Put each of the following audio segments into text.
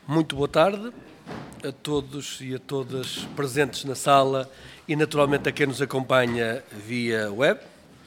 Muito boa tarde a todos e a todas presentes na sala e naturalmente a quem nos acompanha via web.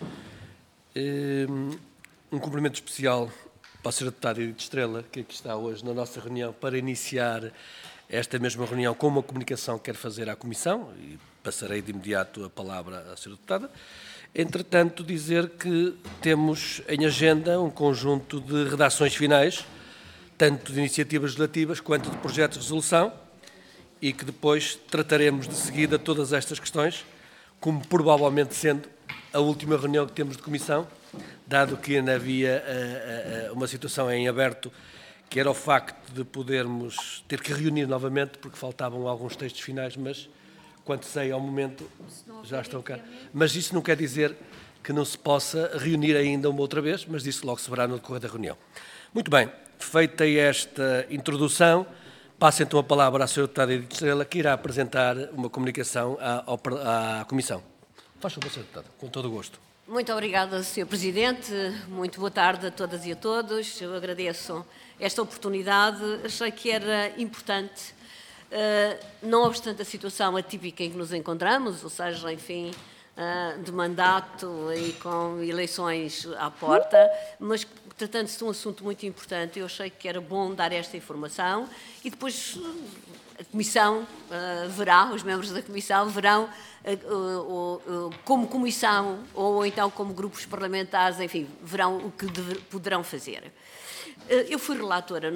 Um cumprimento especial para a Sra. Deputada Edith Estrela, que aqui está hoje na nossa reunião para iniciar esta mesma reunião com uma comunicação que quero fazer à Comissão e passarei de imediato a palavra à Sra. Deputada. Entretanto, dizer que temos em agenda um conjunto de redações finais, tanto de iniciativas legislativas quanto de projetos de resolução, e que depois trataremos de seguida todas estas questões, como provavelmente sendo a última reunião que temos de comissão, dado que ainda havia uma situação em aberto, que era o facto de podermos ter que reunir novamente, porque faltavam alguns textos finais, mas, quanto sei, ao momento já estão cá. Mas isso não quer dizer que não se possa reunir ainda uma outra vez, mas isso logo se verá no decorrer da reunião. Muito bem. Feita esta introdução, passo então a palavra à Sra. Deputada Edith Estrela, que irá apresentar uma comunicação à Comissão. Faz favor, Sra. Deputada, com todo o gosto. Muito obrigada, Sr. Presidente. Muito boa tarde a todas e a todos. Eu agradeço esta oportunidade. Achei que era importante, não obstante a situação atípica em que nos encontramos, ou seja, enfim, de mandato e com eleições à porta, mas tratando-se de um assunto muito importante, eu achei que era bom dar esta informação e depois a Comissão verá, os membros da Comissão verão como Comissão ou então como grupos parlamentares, enfim, verão o que poderão fazer. Eu fui relatora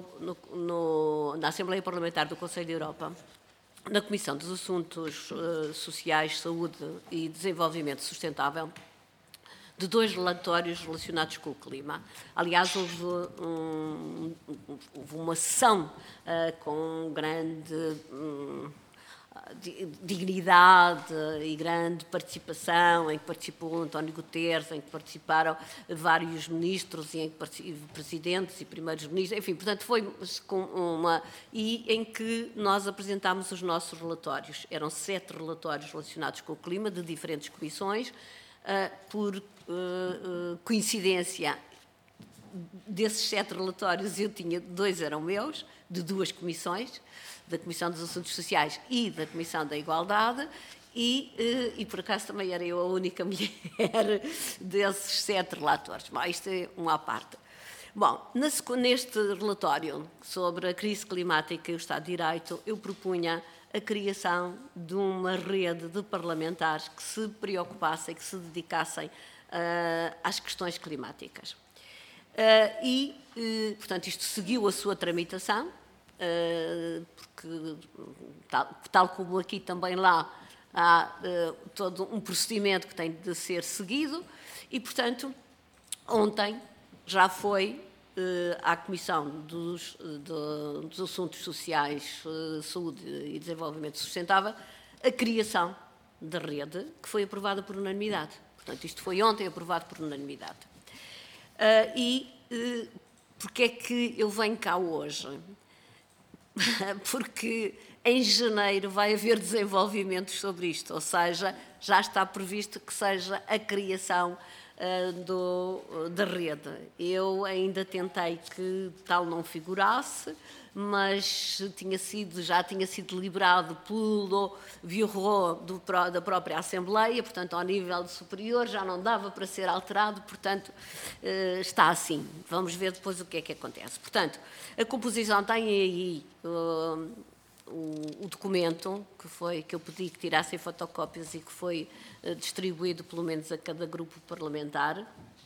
na Assembleia Parlamentar do Conselho da Europa, na Comissão dos Assuntos Sociais, Saúde e Desenvolvimento Sustentável, de 2 relatórios relacionados com o clima. Aliás, houve uma sessão com grande dignidade e grande participação, em que participou António Guterres, em que participaram vários ministros e em que presidentes e primeiros ministros, enfim, portanto foi e em que nós apresentámos os nossos relatórios. Eram 7 relatórios relacionados com o clima, de diferentes comissões. Por coincidência, desses 7 relatórios, eu tinha 2 eram meus, de 2 comissões, da Comissão dos Assuntos Sociais e da Comissão da Igualdade, e por acaso também era eu a única mulher desses 7 relatores. Bom, isto é uma à parte. Bom, neste relatório sobre a crise climática e o Estado de Direito, eu propunha a criação de uma rede de parlamentares que se preocupassem, que se dedicassem às questões climáticas. Portanto, isto seguiu a sua tramitação, porque, tal como aqui também lá, há todo um procedimento que tem de ser seguido e, portanto, ontem já foi à Comissão dos Assuntos Sociais, Saúde e Desenvolvimento Sustentável a criação da rede, que foi aprovada por unanimidade. Portanto, isto foi ontem aprovado por unanimidade. Porque é que eu venho cá hoje? Porque em janeiro vai haver desenvolvimentos sobre isto, ou seja, já está previsto que seja a criação da rede. Eu ainda tentei que tal não figurasse, mas já tinha sido deliberado pelo Bureau da própria Assembleia, portanto, ao nível superior, já não dava para ser alterado, portanto, está assim. Vamos ver depois o que é que acontece. Portanto, a composição tem aí o documento que eu pedi que tirassem fotocópias e que foi distribuído pelo menos a cada grupo parlamentar,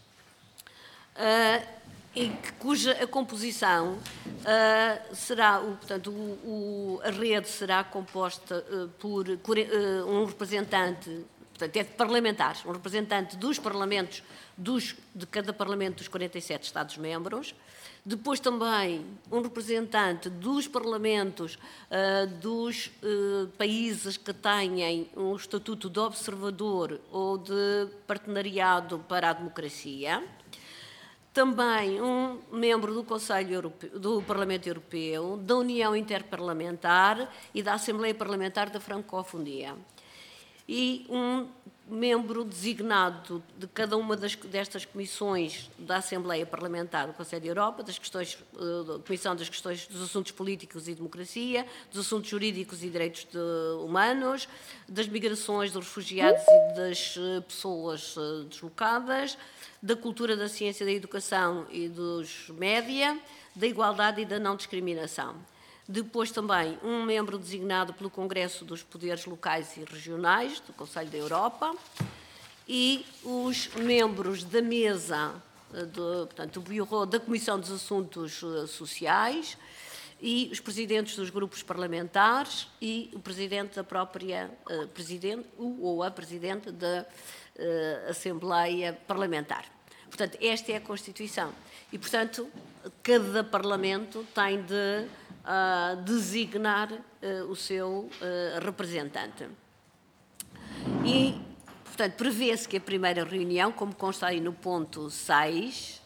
cuja a composição será, portanto, a rede será composta por um representante, portanto, é de parlamentares, um representante dos parlamentos, de cada parlamento dos 47 Estados-membros, depois também um representante dos parlamentos dos países que tenham um estatuto de observador ou de partenariado para a democracia, também um membro do Conselho Europeu, do Parlamento Europeu, da União Interparlamentar e da Assembleia Parlamentar da Francofonia. e um membro designado de cada uma destas comissões da Assembleia Parlamentar do Conselho da Europa, da Comissão das Questões dos Assuntos Políticos e Democracia, dos Assuntos Jurídicos e Direitos Humanos, das Migrações, dos Refugiados e das Pessoas Deslocadas, da Cultura, da Ciência, da Educação e dos Média, da Igualdade e da Não Discriminação. Depois também um membro designado pelo Congresso dos Poderes Locais e Regionais do Conselho da Europa e os membros da mesa, portanto, do Bureau da Comissão dos Assuntos Sociais e os presidentes dos grupos parlamentares e o presidente da própria, ou a presidente da Assembleia Parlamentar. Portanto, esta é a Constituição. E, portanto, cada Parlamento tem de designar o seu representante. E, portanto, prevê-se que a primeira reunião, como consta aí no ponto 6,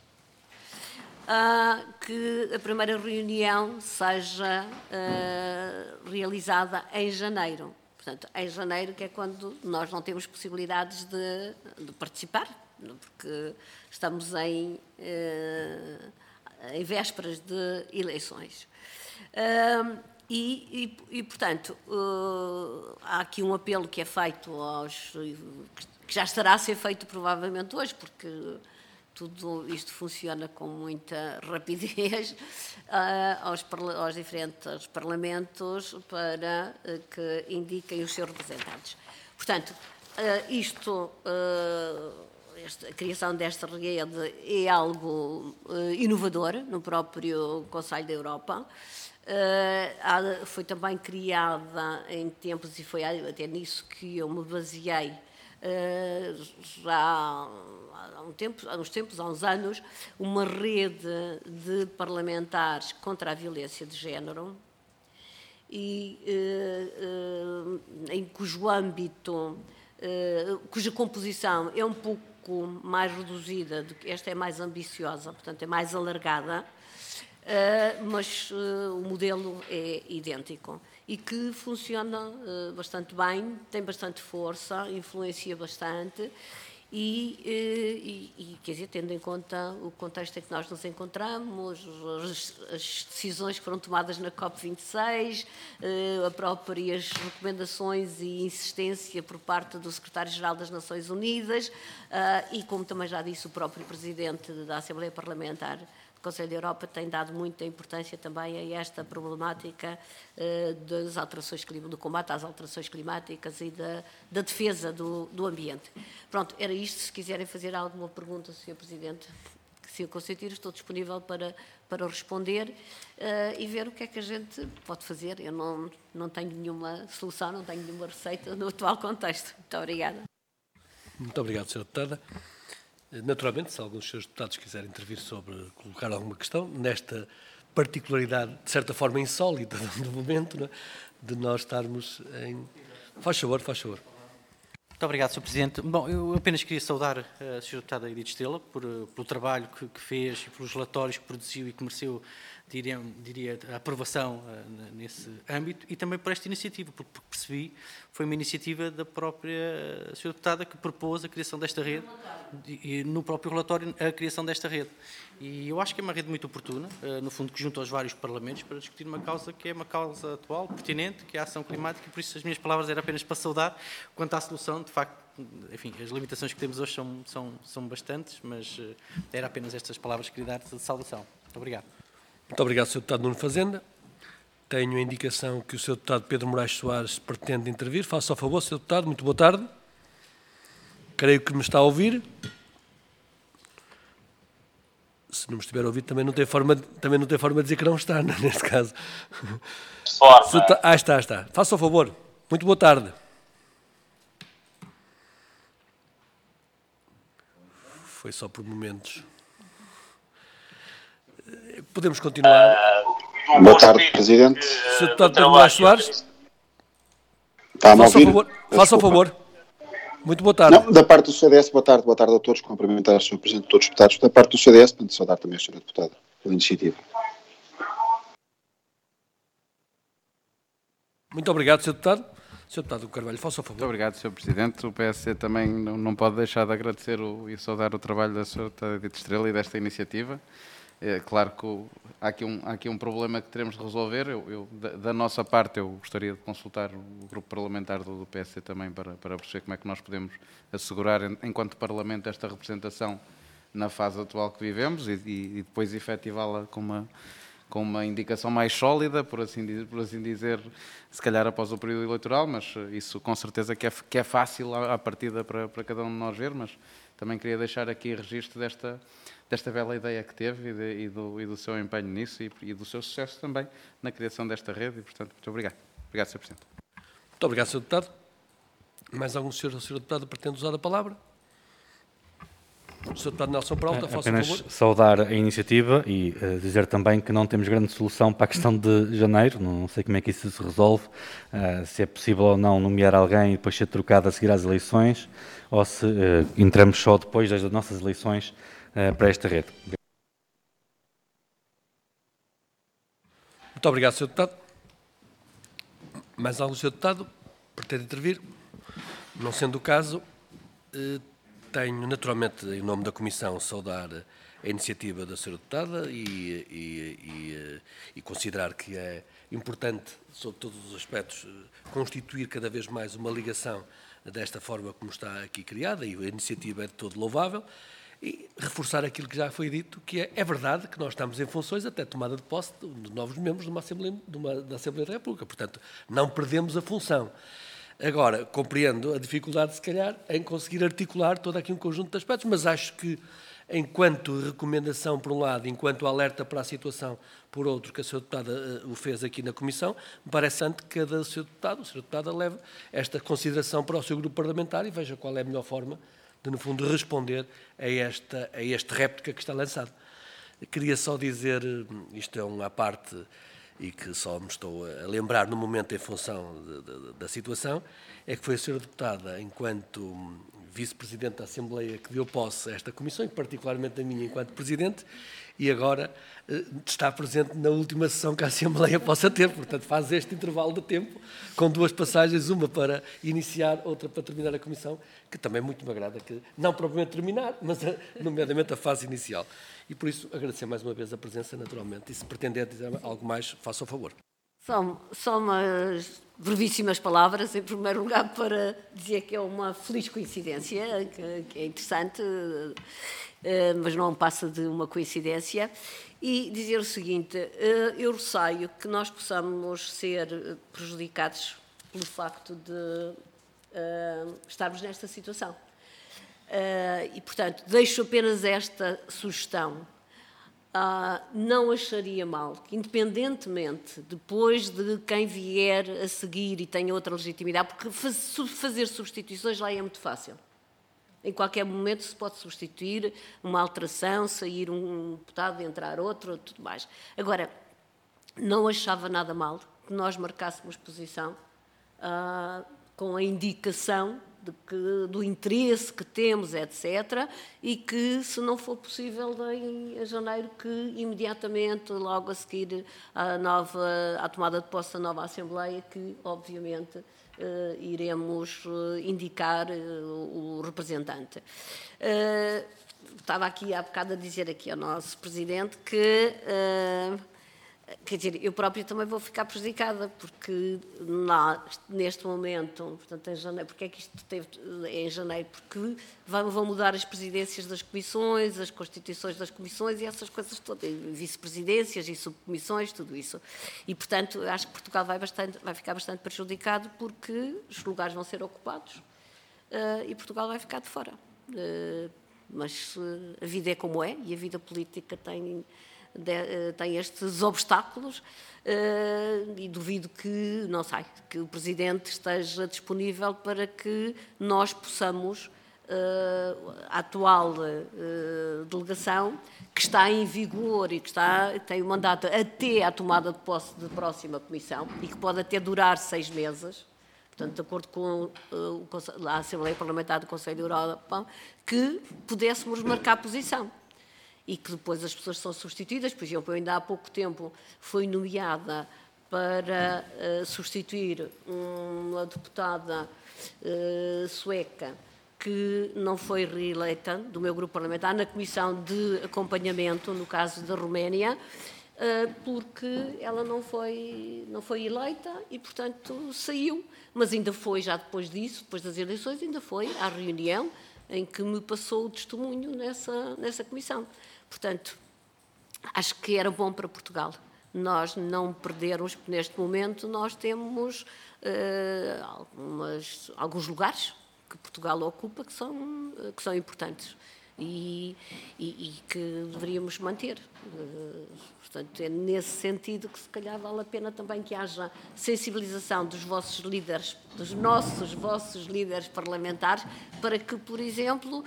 que a primeira reunião seja realizada em janeiro. Portanto, em janeiro, que é quando nós não temos possibilidades de participar, porque estamos em vésperas de eleições. Portanto, há aqui um apelo que é feito que já estará a ser feito provavelmente hoje, porque tudo isto funciona com muita rapidez, aos diferentes parlamentos para que indiquem os seus representantes. Portanto, a criação desta rede é algo inovador no próprio Conselho da Europa. Foi também criada em tempos, e foi até nisso que eu me baseei já há uns anos, uma rede de parlamentares contra a violência de género, e em cujo âmbito, cuja composição é um pouco mais reduzida, esta é mais ambiciosa, portanto é mais alargada, mas o modelo é idêntico e que funciona bastante bem, tem bastante força, influencia bastante e quer dizer, tendo em conta o contexto em que nós nos encontramos, as decisões que foram tomadas na COP26, as próprias recomendações e insistência por parte do Secretário-Geral das Nações Unidas e, como também já disse o próprio Presidente da Assembleia Parlamentar do Conselho da Europa, tem dado muita importância também a esta problemática das alterações climáticas, do combate às alterações climáticas e da defesa do ambiente. Pronto, era isto. Se quiserem fazer alguma pergunta, Sr. Presidente, se eu consentir, estou disponível para responder e ver o que é que a gente pode fazer. Eu não tenho nenhuma solução, não tenho nenhuma receita no atual contexto. Muito obrigada. Muito obrigado, Sra. Deputada. Naturalmente, se alguns dos seus deputados quiserem intervir sobre colocar alguma questão, nesta particularidade, de certa forma insólita do momento, não é? De nós estarmos em... Faz favor, faz favor. Muito obrigado, Sr. Presidente. Bom, eu apenas queria saudar a Sra. Deputada Edith Estrela pelo trabalho que fez e pelos relatórios que produziu e que mereceu, diria, a aprovação nesse âmbito e também por esta iniciativa, porque percebi foi uma iniciativa da própria Sra. Deputada que propôs a criação desta rede e no próprio relatório a criação desta rede. E eu acho que é uma rede muito oportuna, no fundo que junta os vários parlamentos para discutir uma causa que é uma causa atual, pertinente, que é a ação climática, e por isso as minhas palavras eram apenas para saudar. Quanto à solução, de facto, enfim, as limitações que temos hoje são bastantes, mas era apenas estas palavras que queria dar de saudação. Muito obrigado. Muito obrigado, Sr. Deputado Nuno Fazenda. Tenho a indicação que o Sr. Deputado Pedro Moraes Soares pretende intervir. Faça ao favor, Sr. Deputado. Muito boa tarde. Creio que me está a ouvir. Se não me estiver a ouvir, também não tem forma de dizer que não está, neste caso. Está. Faça ao favor. Muito boa tarde. Foi só por momentos. Podemos continuar. Boa tarde, Presidente. Sr. Deputado Pedro Moraes Soares. Está-me a ouvir? Faça ao favor. Muito boa tarde. Não, da parte do CDS, boa tarde a todos, cumprimentar o Sr. Presidente, todos os deputados. Da parte do CDS, portanto, saudar também a Sra. Deputada pela iniciativa. Muito obrigado, Sr. Deputado. Sr. Deputado Carvalho, faça o favor. Muito obrigado, Sr. Presidente. O PSC também não pode deixar de agradecer e saudar o trabalho da Sra. Deputada Edith Estrela e desta iniciativa. É claro que há aqui um problema que teremos de resolver. Da nossa parte, eu gostaria de consultar o grupo parlamentar do PSC também para perceber como é que nós podemos assegurar, enquanto Parlamento, esta representação na fase atual que vivemos e depois efetivá-la com uma indicação mais sólida, por assim dizer, se calhar após o período eleitoral, mas isso com certeza que é fácil à partida para cada um de nós ver, mas também queria deixar aqui registro desta bela ideia que teve e do seu empenho nisso e do seu sucesso também na criação desta rede e, portanto, muito obrigado. Obrigado, Sr. Presidente. Muito obrigado, Sr. Deputado. Mais algum senhor ou Sra. Deputada pretende usar a palavra? Sr. Deputado Nelson Peralta, faça o favor. Apenas saudar a iniciativa e dizer também que não temos grande solução para a questão de janeiro, não sei como é que isso se resolve, se é possível ou não nomear alguém e depois ser trocado a seguir às eleições, ou se entramos só depois das nossas eleições para esta rede. Muito obrigado, Sr. Deputado. Mais algum Sr. Deputado pretende intervir? Não sendo o caso, tenho, naturalmente, em nome da Comissão, saudar a iniciativa da Sra. Deputada e considerar que é importante, sob todos os aspectos, constituir cada vez mais uma ligação desta forma como está aqui criada, e a iniciativa é de todo louvável, e reforçar aquilo que já foi dito, que é verdade que nós estamos em funções até tomada de posse de novos membros da Assembleia da República, portanto, não perdemos a função. Agora, compreendo a dificuldade, se calhar, em conseguir articular todo aqui um conjunto de aspectos, mas acho que, enquanto recomendação, por um lado, enquanto alerta para a situação, por outro, que a Sra. Deputada o fez aqui na Comissão, me parece que cada Sr. Deputado, a Sra. Deputada leve esta consideração para o seu grupo parlamentar e veja qual é a melhor forma de, no fundo, responder a este réplica que está lançado. Queria só dizer, isto é uma parte e que só me estou a lembrar no momento em função da situação, é que foi a Sra. Deputada, enquanto Vice-Presidente da Assembleia, que deu posse a esta Comissão, e particularmente a minha enquanto Presidente, e agora está presente na última sessão que a Assembleia possa ter. Portanto, faz este intervalo de tempo, com duas passagens, uma para iniciar, outra para terminar a Comissão, que também muito me agrada, que não propriamente terminar, mas nomeadamente a fase inicial. E por isso agradecer mais uma vez a presença, naturalmente, e se pretender dizer algo mais, faça o favor. Só umas brevíssimas palavras, em primeiro lugar, para dizer que é uma feliz coincidência, que é interessante, mas não passa de uma coincidência, e dizer o seguinte: eu receio que nós possamos ser prejudicados pelo facto de estarmos nesta situação. E, portanto, deixo apenas esta sugestão. Não acharia mal que, independentemente, depois de quem vier a seguir e tenha outra legitimidade, porque fazer substituições lá é muito fácil. Em qualquer momento se pode substituir uma alteração, sair um deputado, entrar outro, tudo mais. Agora, não achava nada mal que nós marcássemos posição com a indicação do interesse que temos, etc., e que, se não for possível, em janeiro, que imediatamente, logo a seguir à tomada de posse da nova Assembleia, que, obviamente, iremos indicar o representante. Estava aqui há bocado a dizer aqui ao nosso Presidente que... Quer dizer, eu própria também vou ficar prejudicada, porque neste momento, portanto, em janeiro, porque é que isto teve em janeiro? Porque vão mudar as presidências das comissões, as constituições das comissões e essas coisas todas, vice-presidências e subcomissões, tudo isso. E, portanto, acho que Portugal vai ficar bastante prejudicado, porque os lugares vão ser ocupados e Portugal vai ficar de fora. Mas a vida é como é, e a vida política tem estes obstáculos e duvido que, não sei, que o Presidente esteja disponível para que nós possamos, a atual delegação, que está em vigor e que tem o mandato até à tomada de posse da próxima Comissão e que pode até durar 6 meses, portanto, de acordo com a Assembleia Parlamentar do Conselho da Europa, que pudéssemos marcar posição. E que depois as pessoas são substituídas. Por exemplo, eu ainda há pouco tempo fui nomeada para substituir uma deputada sueca que não foi reeleita do meu grupo parlamentar na comissão de acompanhamento, no caso da Roménia, porque ela não foi eleita e, portanto, saiu. Mas ainda foi, já depois disso, depois das eleições, ainda foi à reunião em que me passou o testemunho nessa comissão. Portanto, acho que era bom para Portugal nós não perdermos, porque neste momento nós temos alguns lugares que Portugal ocupa que são importantes e que deveríamos manter. Portanto, é nesse sentido que se calhar vale a pena também que haja sensibilização dos vossos líderes, dos vossos líderes parlamentares, para que, por exemplo,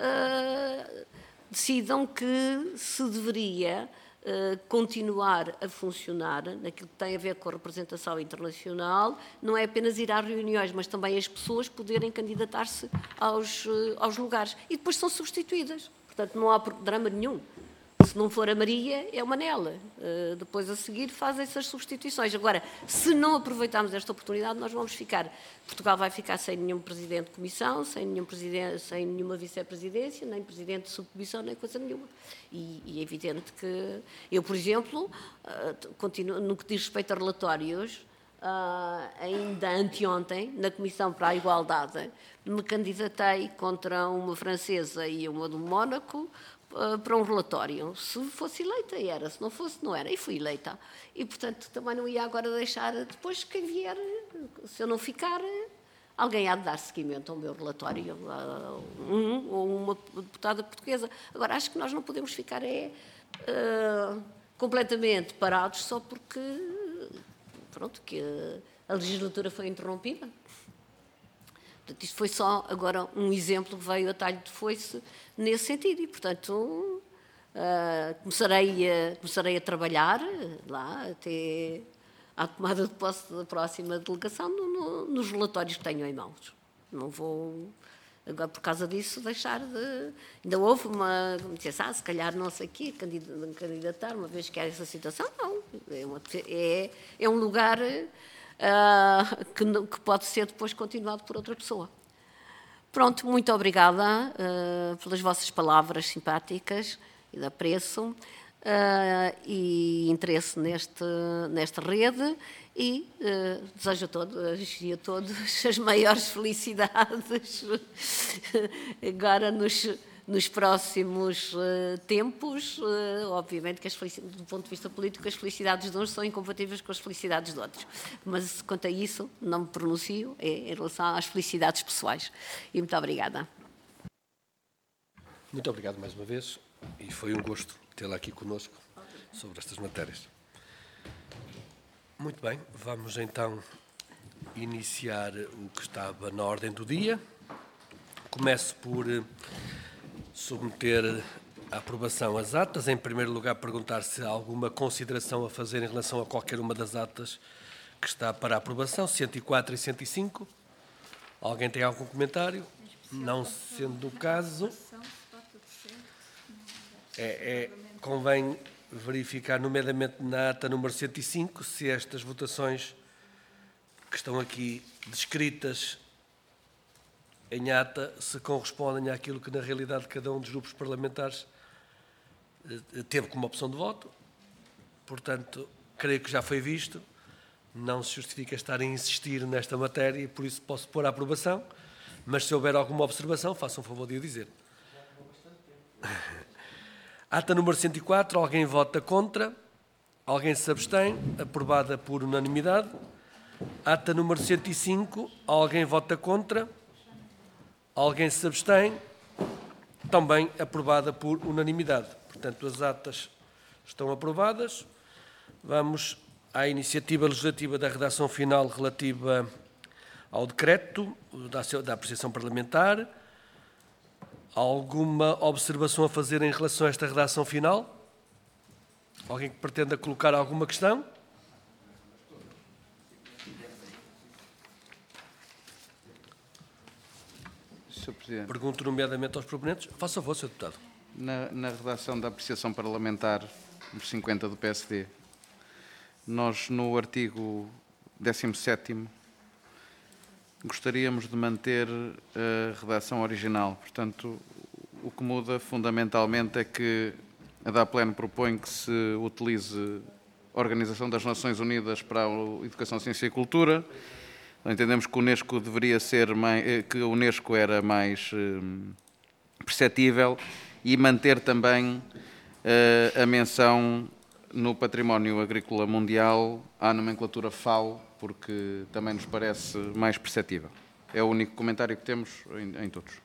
decidam que se deveria continuar a funcionar naquilo que tem a ver com a representação internacional, não é apenas ir às reuniões, mas também as pessoas poderem candidatar-se aos lugares. E depois são substituídas. Portanto, não há drama nenhum. Se não for a Maria, é o Manela. Depois, a seguir, fazem-se as substituições. Agora, se não aproveitarmos esta oportunidade, nós vamos ficar... Portugal vai ficar sem nenhum presidente de comissão, sem nenhuma vice-presidência, nem presidente de subcomissão, nem coisa nenhuma. E é evidente que... Eu, por exemplo, continuo, no que diz respeito a relatórios, ainda anteontem, na Comissão para a Igualdade, me candidatei contra uma francesa e uma do Mónaco, para um relatório. Se fosse eleita, era. Se não fosse, não era. E fui eleita. E, portanto, também não ia agora deixar, depois quem vier, se eu não ficar, alguém há de dar seguimento ao meu relatório, ou uma deputada portuguesa. Agora, acho que nós não podemos ficar completamente parados só porque, pronto, que a legislatura foi interrompida. Portanto, isto foi só agora um exemplo que veio a talho de foice nesse sentido e, portanto, começarei a trabalhar lá até à tomada de posse da próxima delegação nos relatórios que tenho em mãos. Não vou, agora por causa disso, deixar de... Ainda houve como disse, se calhar não sei o quê, candidatar, uma vez que há essa situação, não. É um lugar... que pode ser depois continuado por outra pessoa. Pronto, muito obrigada pelas vossas palavras simpáticas e de apreço e interesse nesta rede e desejo a todos e a todos as maiores felicidades agora nos próximos tempos. Obviamente que do ponto de vista político as felicidades de uns são incompatíveis com as felicidades de outros, mas quanto a isso não me pronuncio em relação às felicidades pessoais. E muito obrigada. Muito obrigado mais uma vez e foi um gosto tê-la aqui conosco sobre estas matérias. Muito bem, vamos então iniciar o que estava na ordem do dia. Começo por submeter à aprovação as atas. Em primeiro lugar, perguntar se há alguma consideração a fazer em relação a qualquer uma das atas que está para aprovação, 104 e 105. Alguém tem algum comentário? Não sendo o caso, convém verificar, nomeadamente na ata número 105, se estas votações que estão aqui descritas em ata se correspondem àquilo que, na realidade, cada um dos grupos parlamentares teve como opção de voto. Portanto, creio que já foi visto. Não se justifica estar a insistir nesta matéria e, por isso, posso pôr a aprovação. Mas, se houver alguma observação, façam um favor de o dizer. Ata número 104, alguém vota contra? Alguém se abstém? Aprovada por unanimidade. Ata número 105, alguém vota contra? Alguém se abstém? Também aprovada por unanimidade. Portanto, as atas estão aprovadas. Vamos à iniciativa legislativa da redação final relativa ao decreto da apreciação parlamentar. Alguma observação a fazer em relação a esta redação final? Alguém que pretenda colocar alguma questão? Sr. Presidente. Pergunto nomeadamente aos proponentes. Faça favor, Sr. Deputado. Na redação da apreciação parlamentar, número 50 do PSD, Nós, no artigo 17º, gostaríamos de manter a redação original. Portanto, o que muda fundamentalmente é que a DAPLEN propõe que se utilize a Organização das Nações Unidas para a Educação, Ciência e Cultura. Entendemos que o Unesco deveria ser que a Unesco era mais perceptível, e manter também a menção no Património Agrícola Mundial à nomenclatura FAO, porque também nos parece mais perceptível. É o único comentário que temos em todos.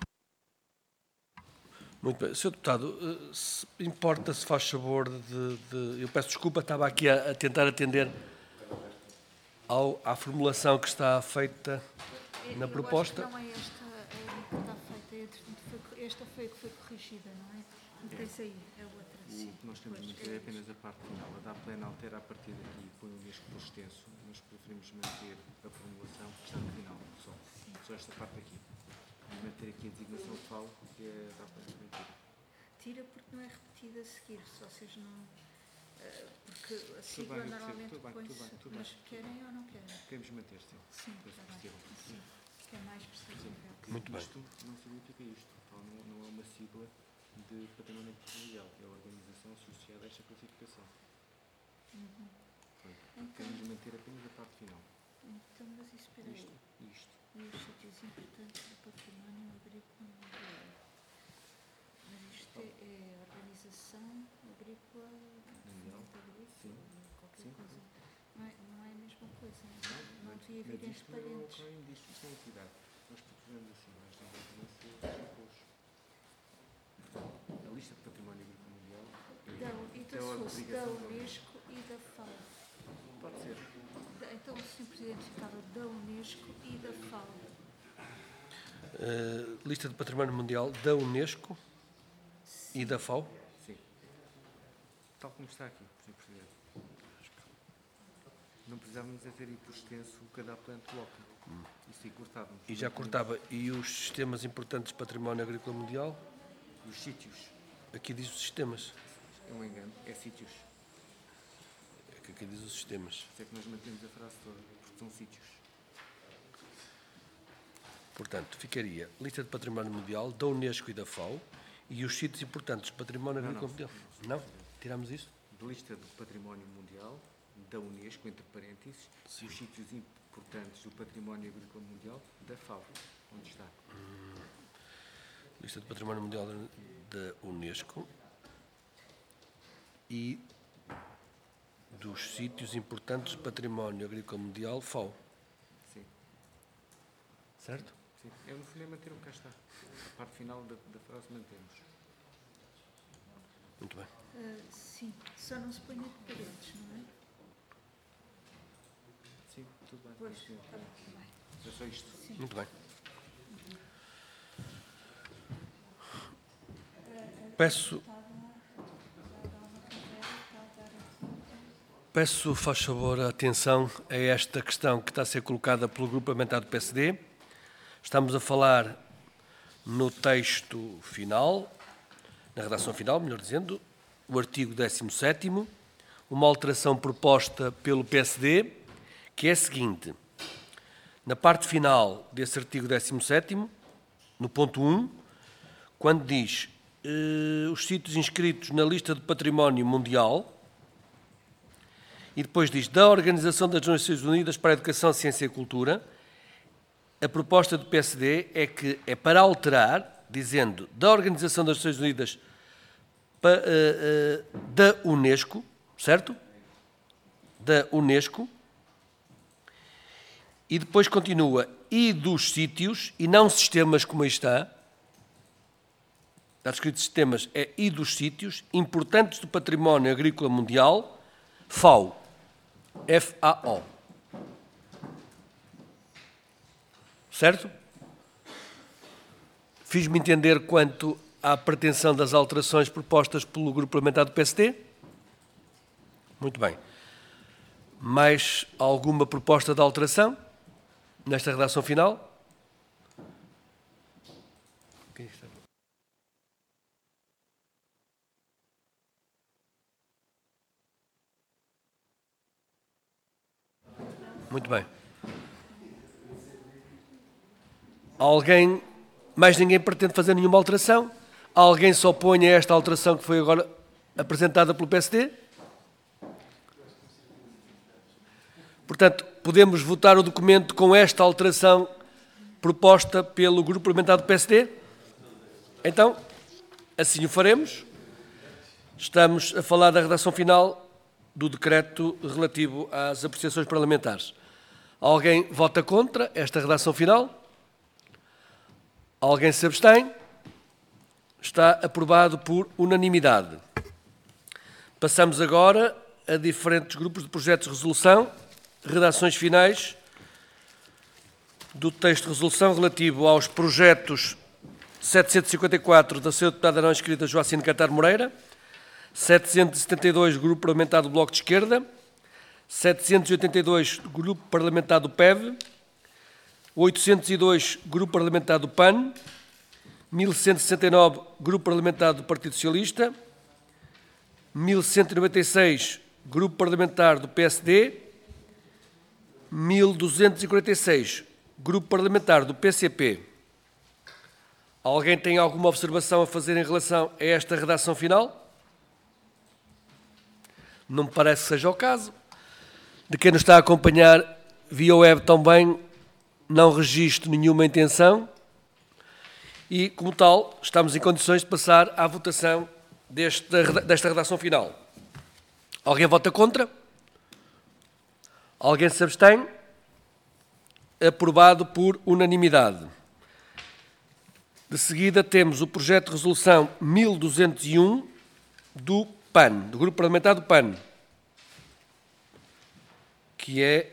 Muito bem. Sr. Deputado, importa, se faz favor eu peço desculpa, estava aqui a tentar atender à formulação que está feita na proposta. Não é esta que está feita, esta foi a que foi corrigida, não é? Não tem aí, é outra. O que nós temos de manter é apenas a parte final. A DAPLEN altera a partir daqui e põe o Unesco por extenso. Nós preferimos manter a formulação que está no final, só esta parte aqui. E manter aqui a designação de FAO, que é a DAPLEN também. Tira porque não é repetida a seguir, se vocês não... Porque a sigla normalmente põe-se, mas querem ou não querem? Queremos manter, sim. Sim, sim, que é mais perceptível. Muito bem. Isto não significa isto. FAO não é uma sigla de património mundial, é a organização associada a esta classificação. Queremos manter apenas a parte final. Então, mas isso, espera aí. Isto. E os sítios importantes do património agrícola mundial. Mas isto é a organização agrícola mundial, qualquer coisa. Não é a mesma coisa. Não devia vir entre parentes. Não é isto é entidade. Nós procuramos assim, mais desenvolvimento a lista de património agrícola mundial E da Unesco e da FAO. Pode ser. Então o Sr. Presidente ficava da Unesco e da FAO. Lista de Património Mundial da Unesco e da FAO? Sim. Tal como está aqui, Sr. Presidente. Não precisávamos é ter ido por extenso o que a DAPLEN coloca. Isso aí cortávamos. E já cortava. E os sistemas importantes de património agrícola mundial? Os sítios. Aqui diz os sistemas. É um engano. É sítios. É que aqui diz os sistemas. Isso é que nós mantemos a frase toda, porque são sítios. Portanto, ficaria lista de património mundial da Unesco e da FAO e os sítios importantes de património agrícola mundial. Não? Tiramos isso? De lista do património mundial, da Unesco, entre parênteses, e os sítios importantes do património agrícola mundial, da FAO. Onde está? Lista de património mundial da Unesco e dos sítios importantes de património agrícola mundial, FAO. Sim. Certo? Sim. É no fundo é manter o que cá está. A parte final da frase mantemos. Muito bem. Sim, só não se põe entre parentes, não é? Sim, tudo bem. Pois, Sim. está bem. É só isto. Sim. Muito bem. Peço, faz favor, a atenção a esta questão que está a ser colocada pelo Grupo Parlamentar do PSD. Estamos a falar no texto final, na redação final, melhor dizendo, o artigo 17º, uma alteração proposta pelo PSD, que é a seguinte. Na parte final desse artigo 17º, no ponto 1, quando diz os sítios inscritos na lista de património mundial, e depois diz da Organização das Nações Unidas para a Educação, Ciência e Cultura, a proposta do PSD é que é para alterar, dizendo da Organização das Nações Unidas da Unesco, certo? Da Unesco, e depois continua e dos sítios, e não sistemas como aí está escrito sistemas, é e dos sítios importantes do património agrícola mundial, FAO. F-A-O. Certo? Fiz-me entender quanto à pretensão das alterações propostas pelo Grupo Parlamentar do PSD? Muito bem. Mais alguma proposta de alteração nesta redação final? Muito bem. Alguém, mais ninguém pretende fazer nenhuma alteração? Alguém se opõe a esta alteração que foi agora apresentada pelo PSD? Portanto, podemos votar o documento com esta alteração proposta pelo Grupo Parlamentar do PSD? Então, assim o faremos. Estamos a falar da redação final do decreto relativo às apreciações parlamentares. Alguém vota contra esta redação final? Alguém se abstém? Está aprovado por unanimidade. Passamos agora a diferentes grupos de projetos de resolução, redações finais do texto de resolução relativo aos projetos 754 da Sra. Deputada não inscrita Joacine Cantar Moreira, 772 Grupo Parlamentar do Bloco de Esquerda, 782 Grupo Parlamentar do PEV, 802 Grupo Parlamentar do PAN, 1169 Grupo Parlamentar do Partido Socialista, 1196 Grupo Parlamentar do PSD, 1246 Grupo Parlamentar do PCP. Alguém tem alguma observação a fazer em relação a esta redação final? Não me parece que seja o caso. De quem nos está a acompanhar via web também não registro nenhuma intenção e, como tal, estamos em condições de passar à votação desta redação final. Alguém vota contra? Alguém se abstém? Aprovado por unanimidade. De seguida temos o projeto de resolução 1201 do PAN, do Grupo Parlamentar do PAN, que é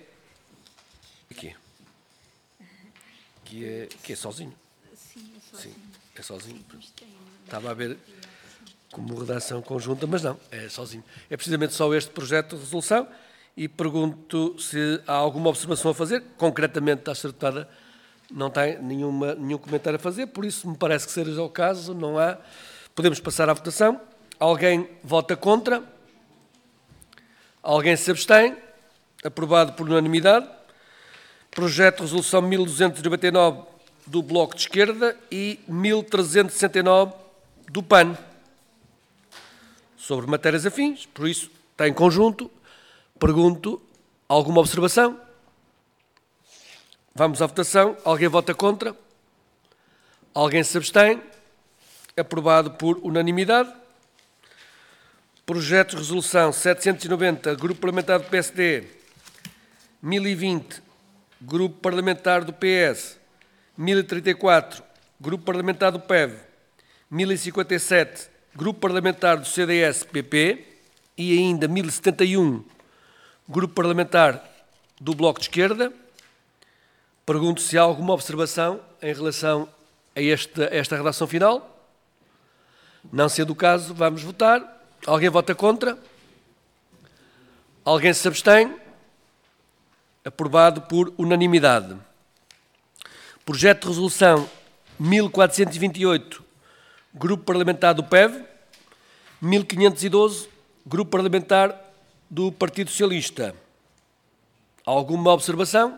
sozinho. Sim, é sozinho. Sim, é sozinho. Estava a ver como redação conjunta, mas não, é sozinho. É precisamente só este projeto de resolução e pergunto se há alguma observação a fazer. Concretamente, a Secretária não tem nenhum comentário a fazer, por isso me parece que seja o caso, não há. Podemos passar à votação. Alguém vota contra? Alguém se abstém? Aprovado por unanimidade. Projeto de resolução 1299 do Bloco de Esquerda e 1369 do PAN. Sobre matérias afins, por isso, está em conjunto. Pergunto, alguma observação? Vamos à votação. Alguém vota contra? Alguém se abstém? Aprovado por unanimidade. Projeto de resolução 790, Grupo Parlamentar do PSD, 1020, Grupo Parlamentar do PS, 1034, Grupo Parlamentar do PEV, 1057, Grupo Parlamentar do CDS-PP e ainda 1071, Grupo Parlamentar do Bloco de Esquerda. Pergunto se há alguma observação em relação a esta redação final. Não sendo o caso, vamos votar. Alguém vota contra? Alguém se abstém? Aprovado por unanimidade. Projeto de resolução 1428, Grupo Parlamentar do PEV, 1512, Grupo Parlamentar do Partido Socialista. Alguma observação?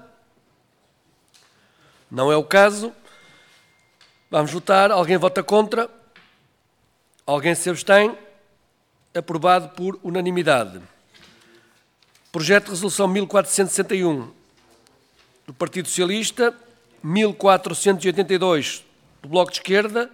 Não é o caso. Vamos votar. Alguém vota contra? Alguém se abstém? Aprovado por unanimidade. Projeto de resolução 1461 do Partido Socialista, 1482 do Bloco de Esquerda,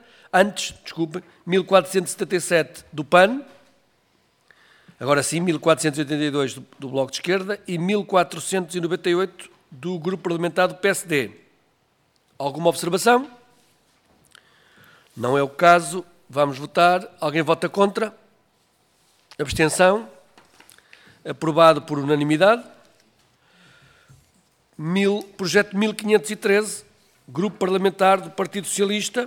1477 do PAN, agora sim, 1482 do Bloco de Esquerda e 1498 do Grupo Parlamentar do PSD. Alguma observação? Não é o caso. Vamos votar. Alguém vota contra? Abstenção? Aprovado por unanimidade. Projeto 1513, Grupo Parlamentar do Partido Socialista.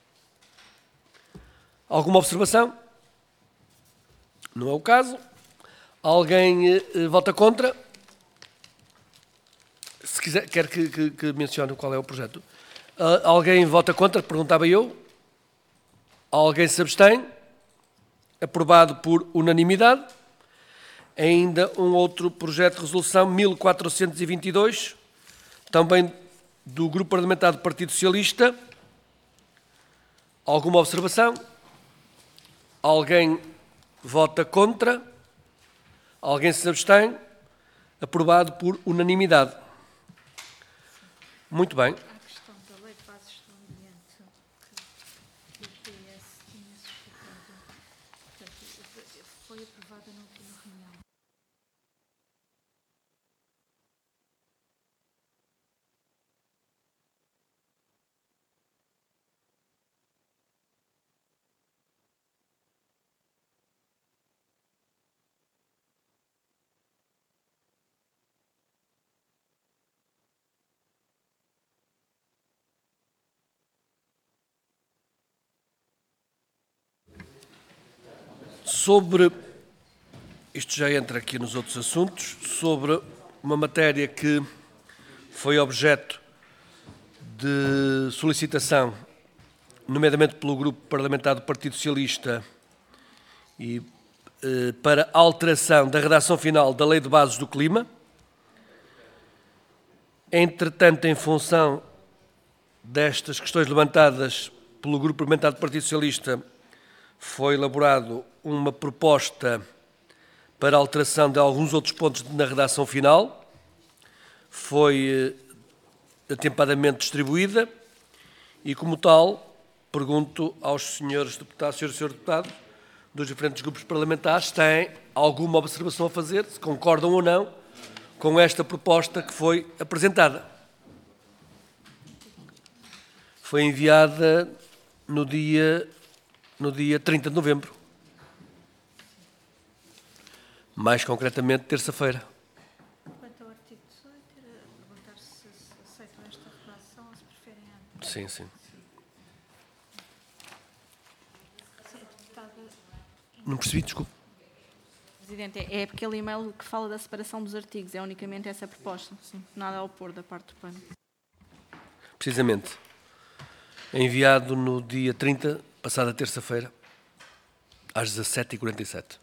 Alguma observação? Não é o caso. Alguém vota contra? Se quiser, quer que mencione qual é o projeto. Alguém vota contra? Perguntava eu. Alguém se abstém? Aprovado por unanimidade. ainda um outro projeto de resolução, 1422, também do Grupo Parlamentar do Partido Socialista. Alguma observação? Alguém vota contra? Alguém se abstém? Aprovado por unanimidade. Muito bem. A questão da Lei de Bases do Ambiente, que o PS tinha suscitado, portanto, foi aprovada na última reunião. Sobre, isto já entra aqui nos outros assuntos, sobre uma matéria que foi objeto de solicitação, nomeadamente pelo Grupo Parlamentar do Partido Socialista, e para alteração da redação final da Lei de Bases do Clima. Entretanto, em função destas questões levantadas pelo Grupo Parlamentar do Partido Socialista, foi elaborado uma proposta para alteração de alguns outros pontos na redação final. Foi atempadamente distribuída e, como tal, pergunto aos senhores deputados, senhores e senhores deputados, dos diferentes grupos parlamentares, se têm alguma observação a fazer, se concordam ou não com esta proposta que foi apresentada. Foi enviada no dia 30 de novembro. Mais concretamente, terça-feira. Quanto ao artigo 18, era perguntar se aceitam esta redação ou se preferem a anterior. Sim, sim. Senhora Deputada, Não percebi, desculpe. Presidente, é aquele e-mail que fala da separação dos artigos, é unicamente essa proposta, sim, nada a opor da parte do PAN. Precisamente. Enviado no dia 30, passada terça-feira, às 17h47.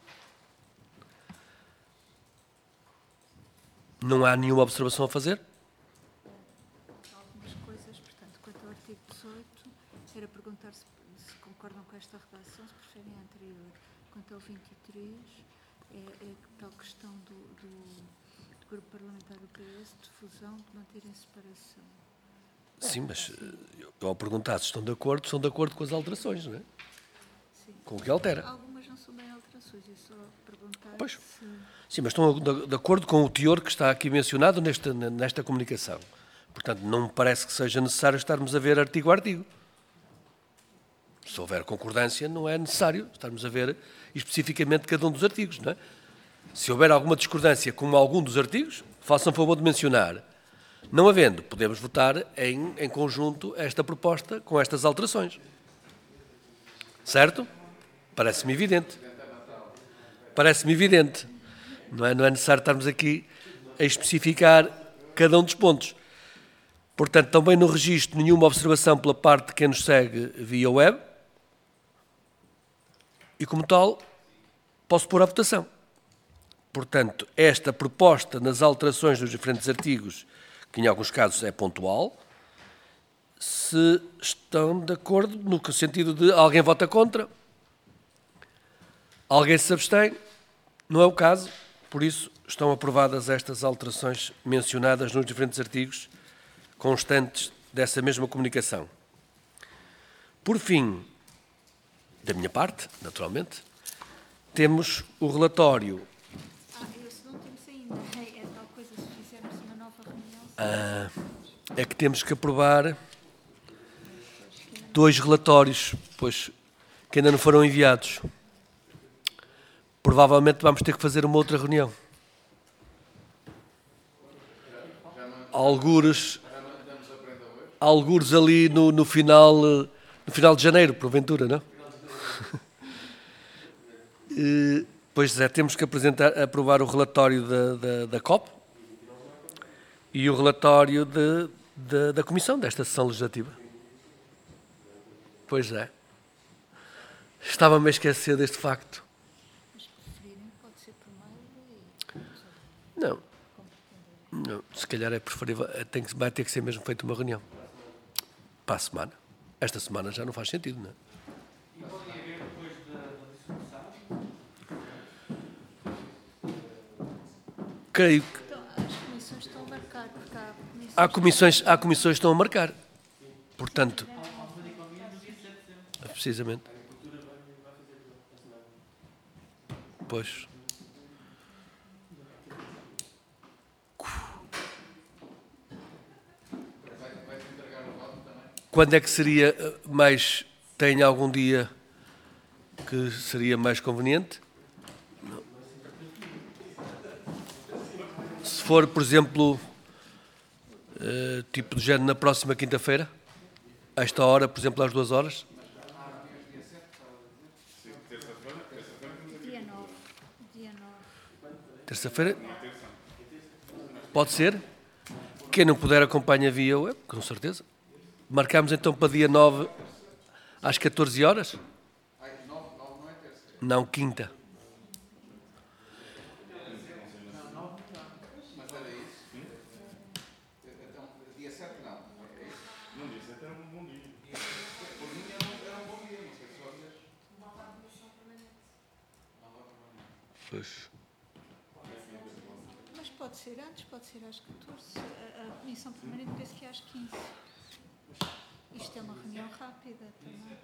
Não há nenhuma observação a fazer? algumas coisas, portanto, quanto ao artigo 18, era perguntar se concordam com esta redação, se preferem a anterior. Quanto ao 23, é tal questão do Grupo Parlamentar do PS, de fusão, de manter em separação. Sim, mas eu ao perguntar se estão de acordo com as alterações, não é? Sim. Com o que altera. Algumas não são bem alterações, é só perguntar Pois. se... Sim, mas estão de acordo com o teor que está aqui mencionado nesta comunicação. Portanto, não me parece que seja necessário estarmos a ver artigo a artigo. Se houver concordância, não é necessário estarmos a ver especificamente cada um dos artigos, não é? Se houver alguma discordância com algum dos artigos, façam favor de mencionar. Não havendo, podemos votar em conjunto esta proposta com estas alterações. Certo? Parece-me evidente. Parece-me evidente. Não é necessário estarmos aqui a especificar cada um dos pontos. Portanto, também não registro nenhuma observação pela parte de quem nos segue via web. E, como tal, posso pôr à votação. Portanto, esta proposta nas alterações dos diferentes artigos, que em alguns casos é pontual, se estão de acordo no sentido de alguém vota contra, alguém se abstém, não é o caso, por isso estão aprovadas estas alterações mencionadas nos diferentes artigos constantes dessa mesma comunicação. Por fim, da minha parte, naturalmente, temos o relatório. Esse não temos ainda. É tal coisa, se fizermos uma nova reunião... É que temos que aprovar 2 relatórios, pois, que ainda não foram enviados. Provavelmente vamos ter que fazer uma outra reunião. Algures ali no final de janeiro, porventura, não? Pois é, temos que aprovar o relatório da COP e o relatório da Comissão desta sessão legislativa. Pois é. Estava-me a esquecer deste facto. Mas preferirem, pode ser por mail se calhar é preferível, vai ter que ser mesmo feita uma reunião. Para a semana. Esta semana já não faz sentido, não é? E pode haver depois da dissolução? Creio que Então, as comissões estão a marcar, porque há comissões que estão a marcar. Portanto, precisamente. Pois. Quando é que seria mais... Tem algum dia que seria mais conveniente? Não. Se for, por exemplo, tipo de género na próxima quinta-feira, a esta hora, por exemplo, às 2 horas? dia 9. Dia 9. Terça-feira? Pode ser? Quem não puder acompanha via web, com certeza. Marcamos então para dia 9 às 14 horas? Não, quinta. Pois. Mas pode ser antes, pode ser às 14. A comissão permanente penso que é às 15. Isto é uma reunião rápida também.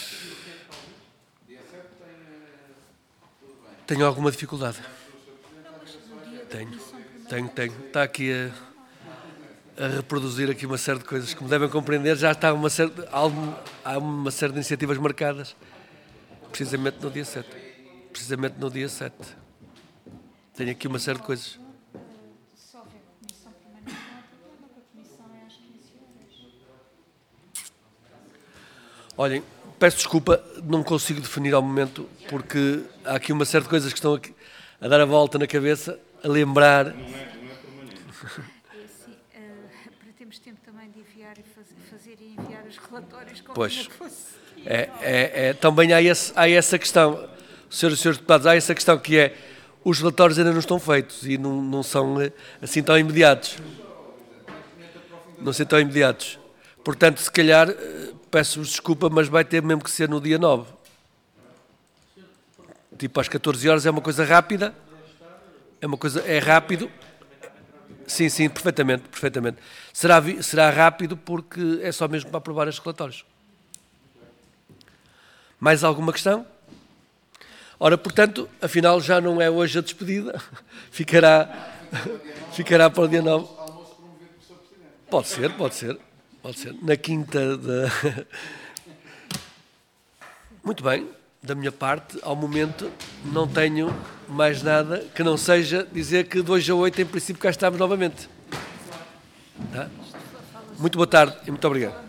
Tenho alguma dificuldade? Não, mas no dia da Tenho. comissão permanente... Tenho. Está aqui a reproduzir aqui uma série de coisas. Como devem compreender, já está há uma série de iniciativas marcadas. Precisamente no dia 7. Precisamente no dia 7. Tenho aqui uma série de coisas. Se houver comissão permanente, não há problema, porque a comissão é às 15 horas. Olhem, peço desculpa, não consigo definir ao momento, porque há aqui uma série de coisas que estão aqui a dar a volta na cabeça, a lembrar. É assim, para termos tempo também de enviar e fazer e enviar os relatórios como Pois. que fosse. Também há essa questão, senhores e senhores deputados, há essa questão que é, os relatórios ainda não estão feitos e não são assim tão imediatos. Não são tão imediatos. Portanto, se calhar, peço-vos desculpa, mas vai ter mesmo que ser no dia 9. Tipo, às 14 horas é uma coisa rápida. É rápido. Sim, perfeitamente. Será rápido porque é só mesmo para aprovar estes relatórios. Mais alguma questão? Ora, portanto, afinal já não é hoje a despedida. Ficará para o dia 9. Pode ser. Na quinta da... Muito bem. Da minha parte, ao momento, não tenho mais nada que não seja dizer que de hoje a 8, em princípio, cá estamos novamente. Tá? Muito boa tarde e muito obrigado.